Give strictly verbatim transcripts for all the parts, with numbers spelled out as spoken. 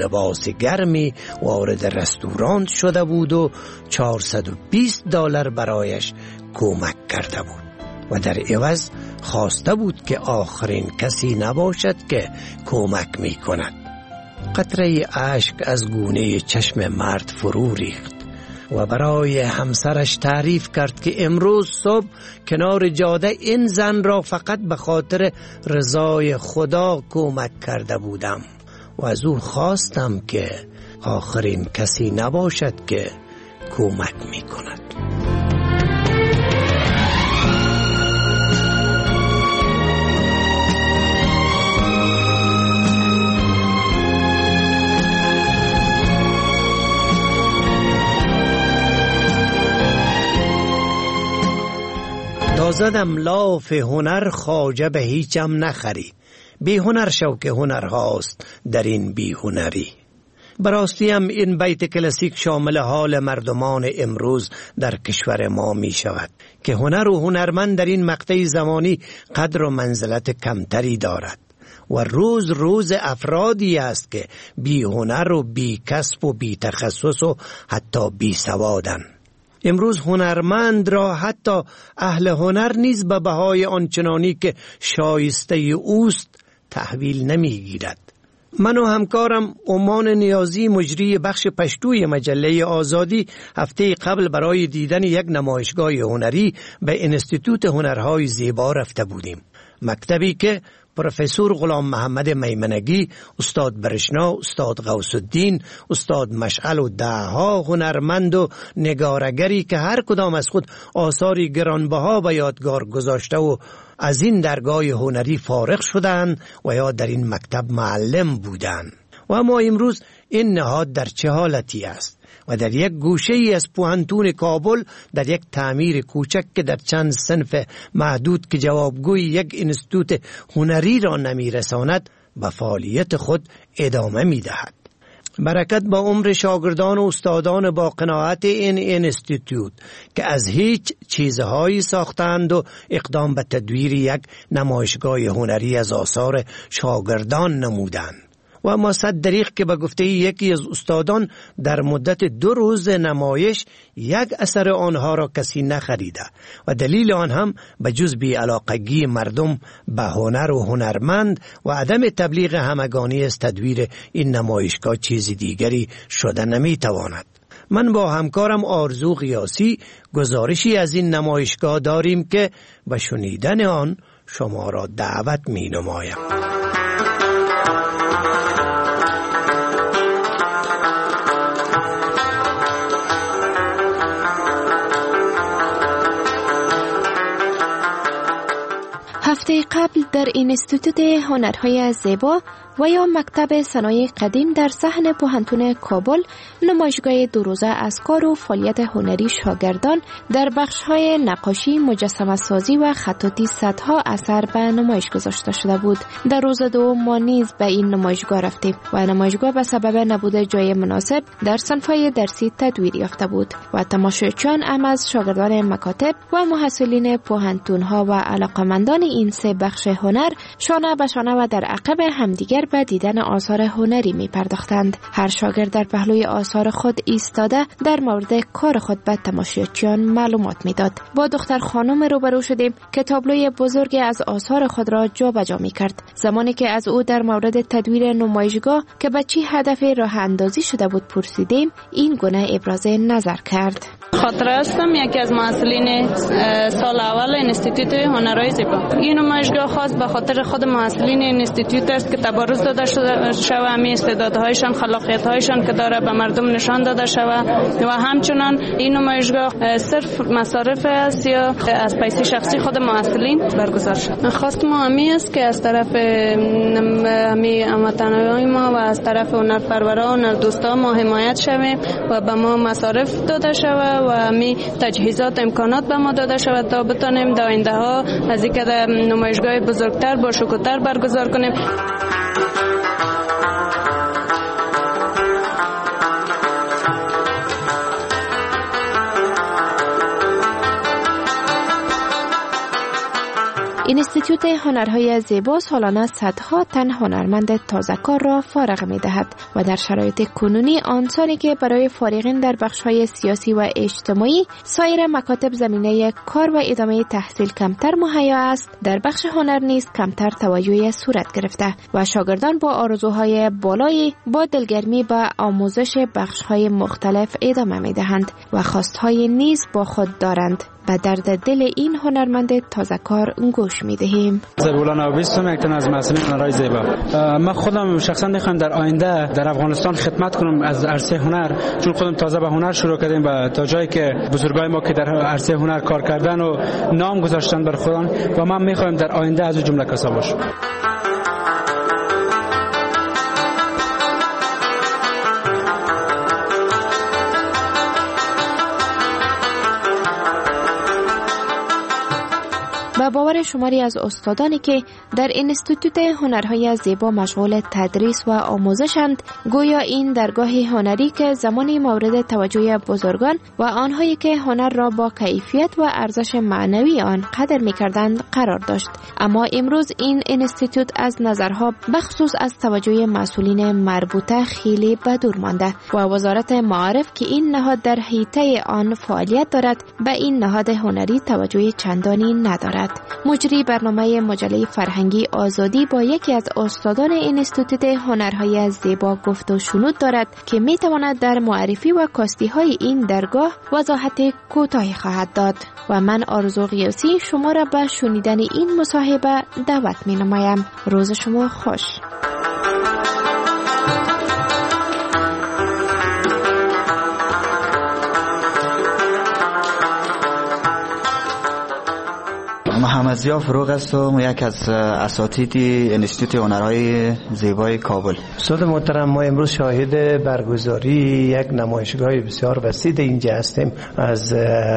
لباس گرمی وارد رستوران شده بود و چهارصد و بیست دلار برایش کمک کرده بود و در عوض خواسته بود که آخرین کسی نباشد که کمک می کند. قطره اشک از گونه چشم مرد فرو ریخت و برای همسرش تعریف کرد که امروز صبح کنار جاده این زن را فقط به خاطر رضای خدا کمک کرده بودم و از او خواستم که آخرین کسی نباشد که کمک می کند. زدم لاف هنر خواجه به هیچم نخری، بی هنر شو که هنر هاست در این بی هنری. براستیم این بیت کلاسیک شامل حال مردمان امروز در کشور ما می شود که هنر و هنرمند در این مقطع زمانی قدر و منزلت کمتری دارد و روز روز افرادی است که بی هنر و بی کسب و بی تخصص و حتی بی سوادن. امروز هنرمند را حتی اهل هنر نیز به بهای آنچنانی که شایسته اوست تحویل نمیگیرد. من و همکارم امان نیازی مجری بخش پشتوی مجله آزادی هفته قبل برای دیدن یک نمایشگاه هنری به انستیتوت هنرهای زیبا رفته بودیم. مکتبی که پروفسور غلام محمد میمنگی، استاد برشنا، استاد غوث الدین، استاد مشعل و دهها هنرمند و نگارگری که هر کدام از خود آثاری گرانبها به یادگار گذاشته و از این درگاه هنری فارغ شدند و یا در این مکتب معلم بودند. و اما امروز این نهاد در چه حالتی است؟ و در یک گوشه ای از پوهنتون کابل در یک تعمیر کوچک که در چند صنف محدود که جوابگوی یک انستیتوت هنری را نمی رساند به فعالیت خود ادامه می دهد. برکت با عمر شاگردان و استادان با قناعت این انستیتوت که از هیچ چیزهایی ساختند و اقدام به تدویر یک نمایشگاه هنری از آثار شاگردان نمودند. و اما صد دریغ که به گفته یکی از استادان در مدت دو روز نمایش یک اثر آنها را کسی نخریده و دلیل آن هم به جز بی علاقگی مردم به هنر و هنرمند و عدم تبلیغ همگانی از تدویر این نمایشگاه چیز دیگری شده نمیتواند. من با همکارم آرزو قیاسی گزارشی از این نمایشگاه داریم که به شنیدن آن شما را دعوت می نمایم. هفته قبل در انستیتوت هنرهای زیبا و یا مکتب صنایع قدیم در صحن پوهنتون کابل نمایشگاه دو روزه از کار و فعالیت هنری شاگردان در بخش‌های نقاشی، مجسمه سازی و خطاطی صدها اثر به نمایش گذاشته شده بود. در روز دوم ما نیز به این نمایشگاه رفتیم و نمایشگاه به سبب نبود جای مناسب در صنف‌های درسی تدویر یافته بود و تماشاچیان هم از شاگردان مکاتب و محصلین پوهنتون‌ها و علاقه‌مندان این سه بخش هنر شانه به شانه و در عقب همدیگر به دیدن آثار هنری می پرداختند. هر شاگرد در پهلوی آثار خود ایستاده در مورد کار خود به تماشاچیان معلومات می داد. با دختر خانم روبرو شدیم که تابلوی بزرگ از آثار خود را جا به جا می کرد. زمانی که از او در مورد تدویر نمایشگاه که به چه هدفی راه اندازی شده بود پرسیدیم، این گونه ابراز نظر کرد. خاطره هستم یکی از محصلین سال اول انستیتوت هنرهای زیبا. این نمایشگاه خاص به خاطر خود محصلین انستیتوت است که تبارز داده شده، همین استعدادهایشان، خلاقیت‌هایشان که داره به مردم نشان داده شود و همچنان این نمایشگاه صرف مصارف است یا از پیسه شخصی خود محصلین برگزار شد. خواست ما همی است که از طرف همی هموطنان ما و از طرف هنرپروران و دوستان ما حمایت شویم و به ما مصارف داده شود و همی تجهیزات امکانات به ما داده شود تا بتانیم در آینده ها از اینکه نمایشگاه بزرگتر با شکوه‌تر برگزار کنیم. اینستیتوت هنرهای زیبا سالانه صدها تن هنرمند تازه‌کار را فارغ می‌دهد و در شرایط کنونی آنسانی که برای فارغین در بخش‌های سیاسی و اجتماعی سایر مکاتب زمینه کار و ادامه تحصیل کمتر مهیا است، در بخش هنر نیز کمتر توجه صورت گرفته و شاگردان با آرزوهای بالایی با دلگرمی به آموزش بخش‌های مختلف ادامه می‌دهند و خواست‌های نیز با خود دارند. به درد دل این هنرمند تازه‌کار گوش می‌دهیم. زبولان آبیستم، یک تن از مسئولین هنرهای زیبا. من خودم شخصا می‌خوام در آینده در افغانستان خدمت کنم از عرصه هنر، چون خودم تازه به هنر شروع کردیم و تا جایی که بزرگای ما که در عرصه هنر کار کردن و نام گذاشتن بر خودم و من می‌خوام در آینده از جمله کسا باشم. و باور شماری از استادانی که در اینستیتوت هنرهای زیبا مشغول تدریس و آموزشند، گویا این درگاه هنری که زمانی مورد توجه بزرگان و آنهایی که هنر را با کیفیت و ارزش معنوی آن قدر می‌کردند قرار داشت، اما امروز این اینستیتوت از نظرها بخصوص از توجه مسئولین مربوطه خیلی به دور مانده و وزارت معارف که این نهاد در حیطه آن فعالیت دارد به این نهاد هنری توجه چندانی ندارد. مجری برنامه مجله فرهنگی آزادی با یکی از استادان اینستیتوت هنرهای زیبا گفت و شنود دارد که می تواند در معرفی و کاستی های این درگاه وضاحت کوتاهی خواهد داد و من آرزو قیاسی شما را به شنیدن این مصاحبه دعوت می نمایم. روز شما خوش. محمد ضیا فروغ هستم، یک از اساتید انستیتوت هنرهای زیبای کابل. استاد محترم، ما امروز شاهد برگزاری یک نمایشگاه بسیار وسیع اینجا هستیم. از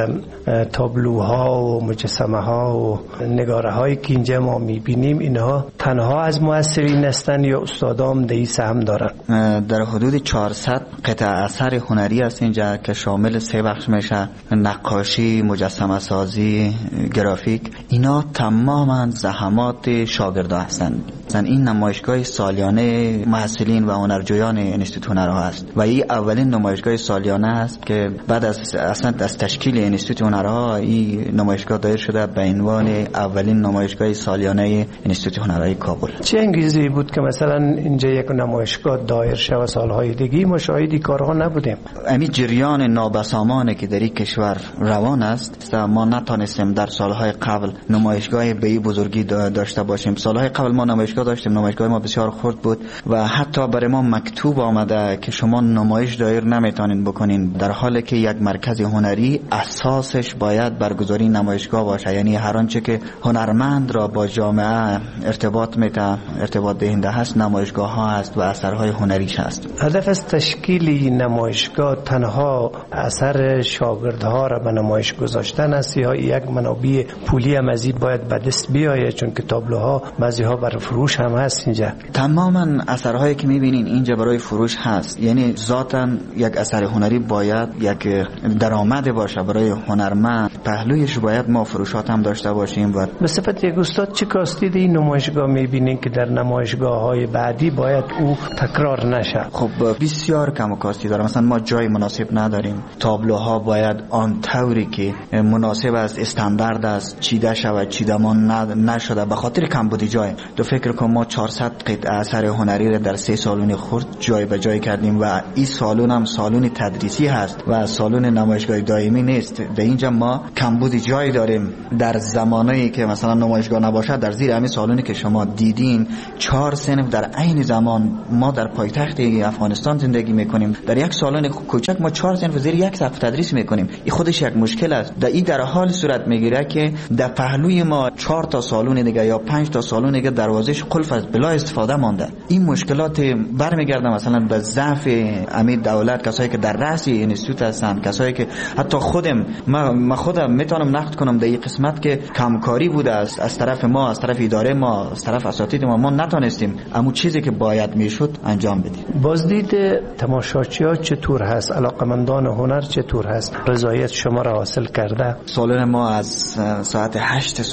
تابلوها و مجسمه ها و نگاره هایی که اینجا ما میبینیم، اینها تنها از مؤثرین هستند یا استادام دیگه سهم دارن؟ در حدود چهارصد قطعه اثر هنری است اینجا که شامل سه بخش میشه: نقاشی، مجسمه سازی، گرافیک. اینا تماما زحمات شاگردان هستند. این نمایشگاه سالیانه محصلین و هنرجویان انستیتوت هنرها است و این اولین نمایشگاه سالیانه است که بعد از اصلا از تشکیل انستیتوت هنرها این نمایشگاه دایر شده به عنوان اولین نمایشگاه سالیانه انستیتوت هنرهای کابل. چه انگیزه‌ای بود که مثلا اینجا یک نمایشگاه دایر شود؟ سالهای دیگه ما شاهد کارها نبودیم. همین جریان نابسامانی که در این کشور روان است، ما نتونستیم در سالهای قبل نمایشگاه به این بزرگی داشته باشیم. سالهای قبل ما نمایشگاه داشتیم، نمایشگاه ما بسیار خرد بود و حتی برای ما مکتوب آمده که شما نمایش دایر نمیتونین بکنین، در حالی که یک مرکز هنری اساسش باید برگزاری نمایشگاه باشه. یعنی هر آنچه که هنرمند را با جامعه ارتباط میده، ارتباط دهنده هست، نمایشگاه ها هست و اثرهای هنریش هست. هدف از تشکیل نمایشگاه تنها اثر شاگردها را به نمایش گذاشتن است یا یک منابع پولی هم از این باید به دست بیاید؟ چون که تابلوها بعضی ها برای فروش هم هست اینجا. تماما اثرهایی که میبینین اینجا برای فروش هست. یعنی ذاتاً یک اثر هنری باید یک درآمد باشه برای هنرمند، پهلویش باید ما فروشات هم داشته باشیم. و به صفت یک استاد چه کاستی این نمایشگاه میبینین که در نمایشگاه های بعدی باید او تکرار نشه؟ خب بسیار کم کاستی داره. مثلا ما جای مناسب نداریم، تابلوها باید آن طوری که مناسب است، استاندارد است، چیده شود، چیدمان نشده به خاطر کمبود جای. تو فکر کن ما چهارصد قطعه اثر هنری را در سه سالن خرد جای به جای کردیم و این سالن هم سالن تدریسی هست و سالن نمایشگاه دائمی نیست. در اینجا ما کمبود جای داریم. در زمانی که مثلا نمایشگاه نباشه، در زیر همین سالونی که شما دیدین چهار صنف در عین زمان ما در پایتخت افغانستان زندگی میکنیم، در یک سالن کوچک ما چهار صنف زیر یک سقف تدریس میکنیم. این خودش یک مشکل است. در این در حال صورت میگیره که در پهلوی ما چهار تا سالن دیگه یا پنج تا سالن دیگه دروازش قلف است، بلا استفاده مانده. این مشکلات برمیگرده مثلا به ضعف امید دولت، کسایی که در رأس اینستیتوت هستن، کسایی که حتی خودم ما خودم میتونم نقد کنم در این قسمت که کمکاری بوده است از طرف ما، از طرف اداره ما، از طرف اساتید ما. ما نتونستیم اما چیزی که باید میشد انجام بدیم. بازدید تماشاچی‌ها چطور هست؟ علاقمندان هنر چطور هست؟ رضایت شما را حاصل کرده؟ سالن ما از ساعت هشت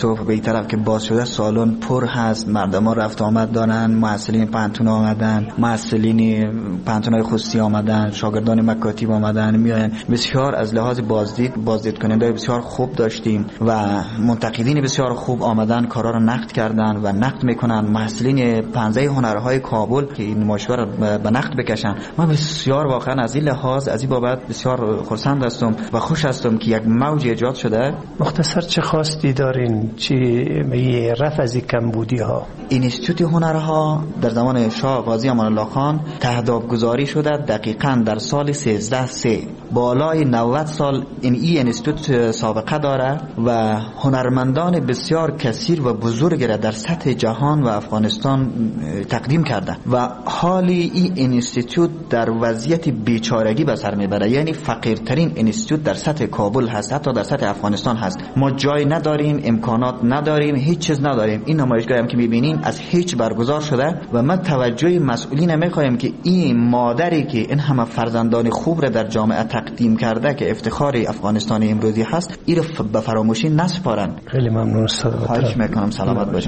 صبح به این طرف که باز شده سالن پر هست، مردم ها رفت آمد دارن، محصلین پانتون آمدن، محصلین پانتون های خصوصی آمدن، شاگردان مکاتب آمدن میاین. بسیار از لحاظ بازدید بازدید کننده بسیار خوب داشتیم و منتقدین بسیار خوب آمدن کارا رو نقد کردن و نقد میکنن. محصلین پنجه هنرهای کابل که این نمایشگاه رو به نقد بکشن، من بسیار واقعا از این لحاظ از این بابت بسیار خرسند هستم و خوش هستم که یک موج ایجاد شده. مختصر چه خواستی دارین؟ چی یه رفع از کمبودی ها؟ اینستیتوت هنرها در زمان شاه قاضی امان الله خان تهداب گذاری شده دقیقاً در سال سیزده سه. بالای نود سال این ای اینستیتوت سابقه داره و هنرمندان بسیار کثیر و بزرگ را در سطح جهان و افغانستان تقدیم کرده و حالی این اینستیتوت در وضعیت بیچارگی به سر میبره، یعنی فقیرترین اینستیتوت در سطح کابل هست، حتی در سطح افغانستان هست. ما جای نداریم، امکانات نداریم، هیچ چیز نداریم. این نمایشگاه هم که میبینین از هیچ برگزار شده و من توجه مسئولین میخوایم که این مادری که این همه فرزندان خوب را در جامعه تقدیم کرده که افتخار افغانستان امروزی هست، این رو به فراموشی نسپارن. خیلی ممنون استاد. خواهش میکنم. سلامت باشین.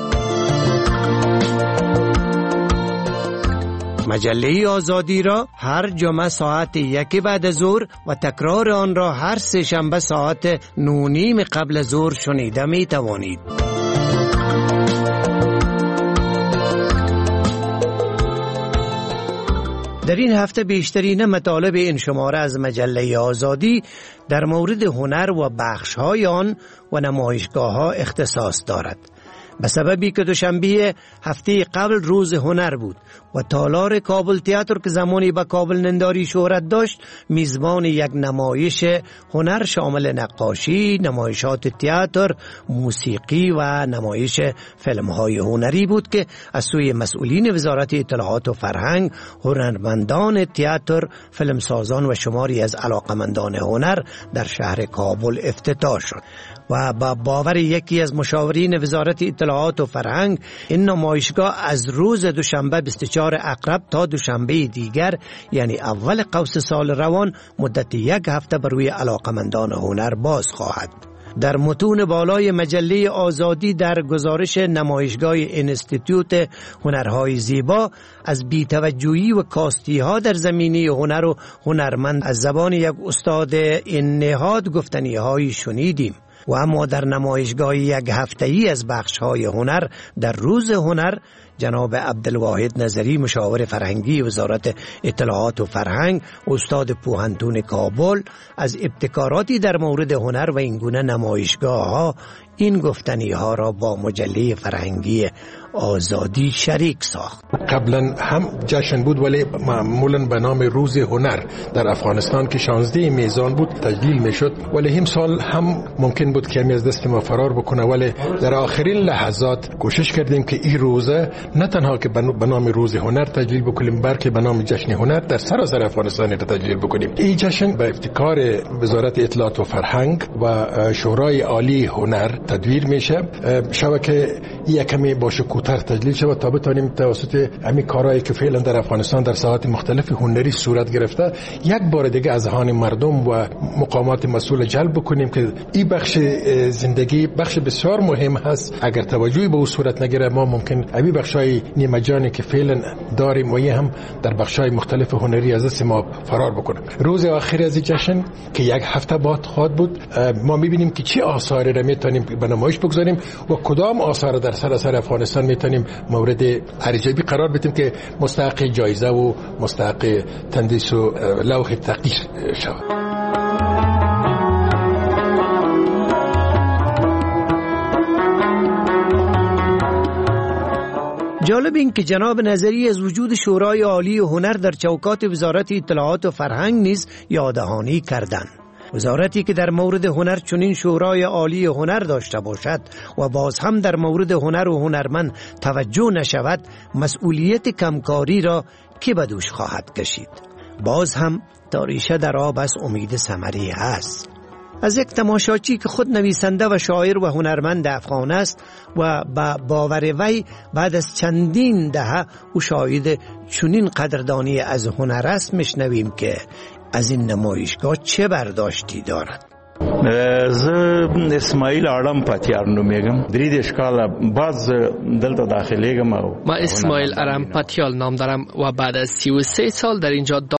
مجله آزادی را هر جمعه ساعت یک بعد از ظهر و تکرار آن را هر سه شنبه ساعت نه نیم قبل از ظهر شنیده می توانید. در این هفته بیشترین مطالب این شماره از مجله آزادی در مورد هنر و بخش‌های آن و نمایشگاه‌ها اختصاص دارد. به سببی که دوشنبه هفته قبل روز هنر بود و تالار کابل تئاتر که زمانی به کابل ننداری شهرت داشت، میزبان یک نمایش هنر شامل نقاشی، نمایشات تئاتر، موسیقی و نمایش فیلم‌های هنری بود که از سوی مسئولین وزارت اطلاعات و فرهنگ، هنرمندان تئاتر، فیلمسازان و شماری از علاقمندان هنر در شهر کابل افتتاح شد. و با باور یکی از مشاورین وزارت اطلاعات و فرهنگ، این نمایشگاه از روز دوشنبه بیست و چهارم اقرب تا دوشنبه دیگر یعنی اول قوس سال روان مدت یک هفته بر روی علاقمندان هنر باز خواهد. در متون بالای مجله آزادی در گزارش نمایشگاه اینستیتوت هنرهای زیبا از بی‌توجهی و کاستی ها در زمینه هنر و هنرمند از زبان یک استاد این نهاد گفتنی هایی شنیدیم. و اما در نمایشگاه یک هفته‌ای از بخش‌های هنر در روز هنر، جناب عبدالواحد نظری مشاور فرهنگی وزارت اطلاعات و فرهنگ، استاد پوهنتون کابل، از ابتکاراتی در مورد هنر و این گونه نمایشگاه‌ها این گفتنی ها را با مجله فرهنگی آزادی شریک ساخت. قبلا هم جشن بود ولی معمولا به نام روز هنر در افغانستان که شانزده میزان بود تجلیل میشد، ولی هم سال هم ممکن بود کمی از دست ما فرار بکنه، ولی در آخرین لحظات کوشش کردیم که این روزه نه تنها که به نام روز هنر تجلیل بکنیم بلکه به نام جشن هنر در سراسر افغانستان تجلیل بکنیم. این جشن به ابتکار وزارت اطلاعات و فرهنگ و شورای عالی هنر تدویر میشه. شبکه یکمی با شکوتر تجلیل شود تا بتانیم توسط همین کارهایی که فعلا در افغانستان در ساحات مختلف هنری صورت گرفته یک بار دیگه از ذهن مردم و مقامات مسئول جلب بکنیم که این بخش زندگی بخش بسیار مهم هست. اگر توجهی به او صورت نگیره ما ممکن همین بخشای نیمه جانی که فعلا داریم و یه هم در بخشای مختلف هنری از دست ما فرار بکنه. روز آخر از این جشن که یک هفته بعد خواهد بود، ما میبینیم که چه آثاری را میتونیم به نمایش بگذاریم و کدام آثار در سراسر افغانستان میتونیم مورد ارزیابی قرار بدیم که مستحق جایزه و مستحق تندیس و لوح تقدیر شود. جالب این که جناب نظری از وجود شورای عالی هنر در چوکات وزارت اطلاعات و فرهنگ نیز یاددهانی کردند. وزارتی که در مورد هنر چنین شورای عالی هنر داشته باشد و باز هم در مورد هنر و هنرمند توجه نشود، مسئولیت کمکاری را کی به دوش خواهد کشید؟ باز هم تاریشه در آب است، امید ثمری هست. از یک تماشاچی که خود نویسنده و شاعر و هنرمند افغان است و با باور وی بعد از چندین دهه او شاهد چنین قدردانی از هنر است، میشنویم که از این نمایشگاه چه برداشتی دارد. زه اسماعیل آرام پاتیار نومیږم. درې دیرش کاله باز دلته داخليږم. ما اسماعیل آرام پاتیال نام دارم و بعد از سی و سه سال در اینجا